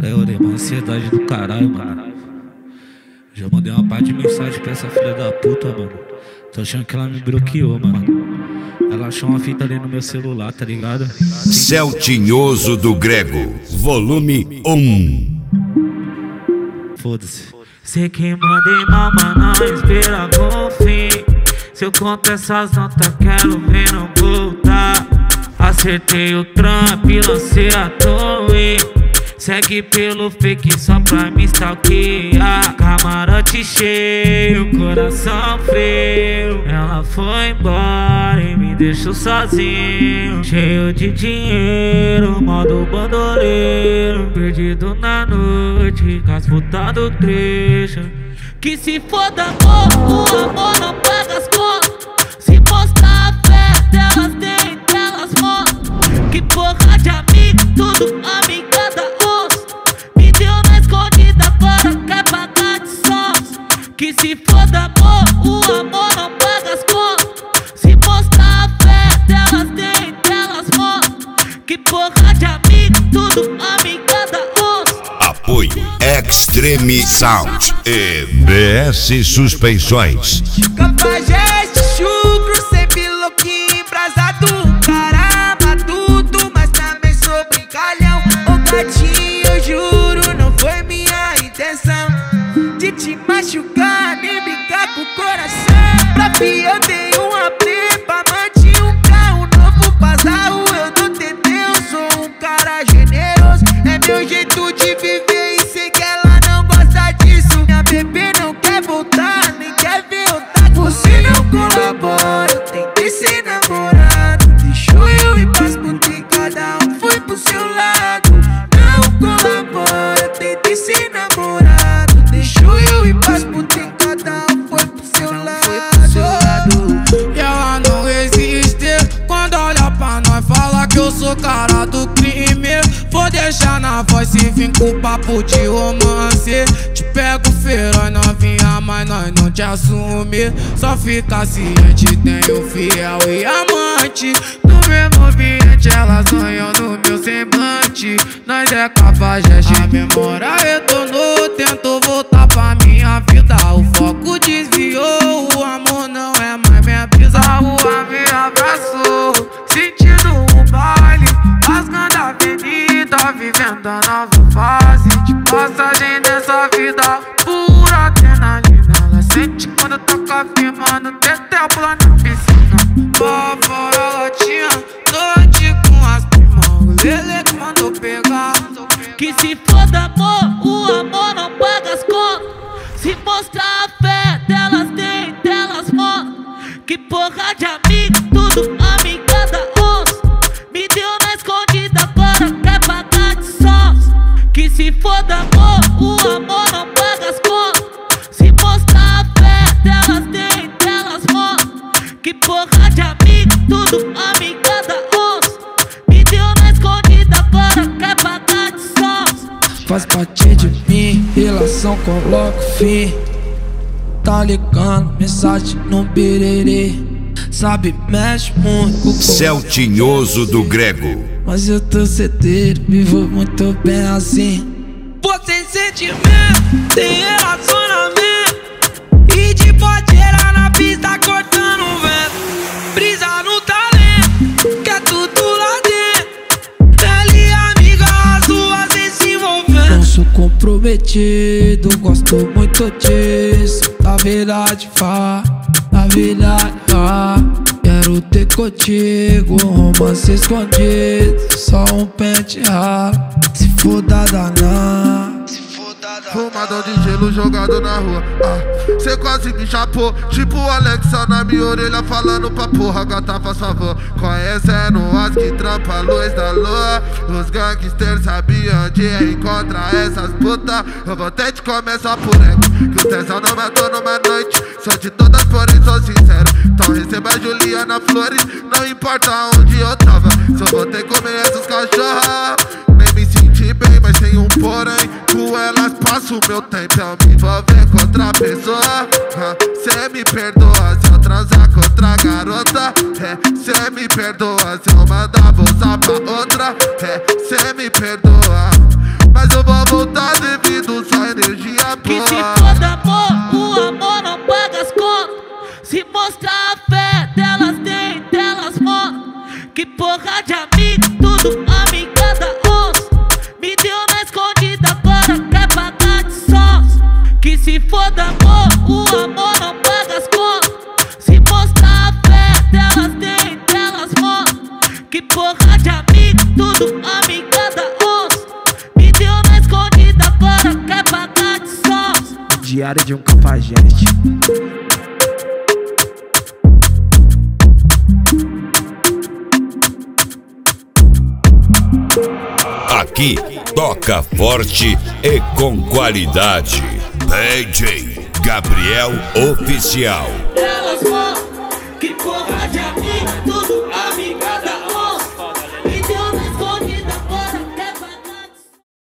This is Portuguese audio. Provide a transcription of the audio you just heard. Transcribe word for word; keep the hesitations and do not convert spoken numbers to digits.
Cara, eu dei uma ansiedade do caralho, mano. Já mandei uma parte de mensagem pra essa filha da puta, mano. Tô achando que ela me bloqueou, mano. Ela achou uma fita ali no meu celular, tá ligado? Céu Tinhoso do Grego, volume um. Foda-se. Sei que mandei mal, mas não esperava o fim. Se eu conto essas notas, quero ver não voltar. Acertei o trampo e lancei a torre. Segue pelo fake só pra me stalkear. Camarote cheio, coração frio. Ela foi embora e me deixou sozinho, cheio de dinheiro, modo bandoleiro. Perdido na noite, com as putas do trecho. Que se foda amor, o amor não paga as contas. Se mostrar a fé delas, tem delas mostram. Que porra de amigo, tudo amigada osso. Me deu na escondida, agora quer pagar de sons. Que se foda amor, o amor não paga as contas. Se mostrar a fé delas, tem delas mostram. Que porra de amigo, tudo amigada osso. Apoio Extreme Sound e B S Suspensões. Cafajeste, chucro, sempre louquinho, embrasado. Cara matuto, mas também sou brincalhão. Ô gatinho, eu juro, não foi minha intenção de te machucar, nem brincar com o coração. Pra fi eu dei uma prepa, manti um carro novo pra Zahu. Eu não tentei, eu sou um cara generoso. É meu jeito de viver e sei que ela não gosta disso. Minha bebê não quer voltar, nem quer ver eu tá. Você não colabora, eu tentei ser namorado. Deixou eu ir pras putas e cada um foi pro seu lado. Não colabora, eu tentei ser namorado. Deixou eu ir pras putas e cada um foi pro seu lado. E ela não resiste quando olha pra nós, fala que eu sou cara do crime. Vou deixar na voz e vim com papo de romance. Te pego feroz, novinha, mas nós não te assume. Só fica ciente, tenho fiel e amante. No mesmo ambiente, elas sonham no meu semblante. Nós é cafajeste, a memória retornou. Tento voltar pra minha vida, o foco desviou. O amor não é mais minha brisa, a rua me abraçou. Sentindo o baile, rasgando a avenida, vivendo a nova fase de passagem dessa vida. Pura adrenalina, ela sente quando toca firmando. Tetel pula na piscina, pra fora ela tinha noite com as primas. O Lele que mandou pegar. Que se foda amor, o amor não paga as contas. Se mostrar a fé delas, tem delas mostram. Que porra de amigo, tudo amigada osso. Me deu na escondida, agora quer pagar de sons. Que se foda amor, o amor não paga as contas. Se mostrar a fé delas, tem delas mostram. Que porra de amigo, tudo amigada osso. Me deu na escondida, agora quer pagar de sons. Faz parte de mim, relação coloco fim. Tá ligando, mensagem no bererê. Sabe, mexe muito com o Céu Tinhoso do Grego. mas eu tô certeiro, vivo muito bem assim. Pô, tem sentimento, tem relacionamento. E de boteira na pista cortando o vento. Brisa no talento, que é tudo lá dentro. Pele amiga, as duas se envolvendo. Não sou comprometido, gosto muito disso. Na verdade, fá, na verdade, fá. Quero ter contigo um romance escondido. Só um pente raro, se foda danar. Fumador de gelo jogado na rua. Ah, cê quase me chapou. Tipo o Alexa na minha orelha falando pra porra, gata faz favor. Conhecendo as que trampa a luz da lua. Os gangsters sabiam onde encontrar essas putas. Eu vou ter de começar por ego, que o tesão não matou numa noite. Sou de todas, porém sou sincero. Então receba a Juliana Flores, não importa onde eu tava. Só vou ter que comer essas cachorras. Nem me senti bem, mas tem um porém. Com elas passo o meu tempo, eu me envolver com outra pessoa. ah, Cê me perdoa se eu transar com outra garota. é, Cê me perdoa se eu mandar vozar pra outra. é, Cê me perdoa. mas eu vou voltar devido só energia Que boa. se foda amor, o amor não paga as contas. Se mostrar a fé delas tem, delas mostram. Que porra de amigo, tudo amiga da onça. Me deu na escondida, agora quer pagar de sons. Que se foda amor, o amor não paga as contas. Se mostrar a fé delas tem, delas mostram. Que porra de amigo, tudo amiga da onça. Me deu na escondida, agora quer pagar de sons. Diário de um cafajeste. Aqui toca forte e com qualidade. D J Gabriel Oficial. Elas mostram que porra de amigo, tudo amiga da onça. Me deu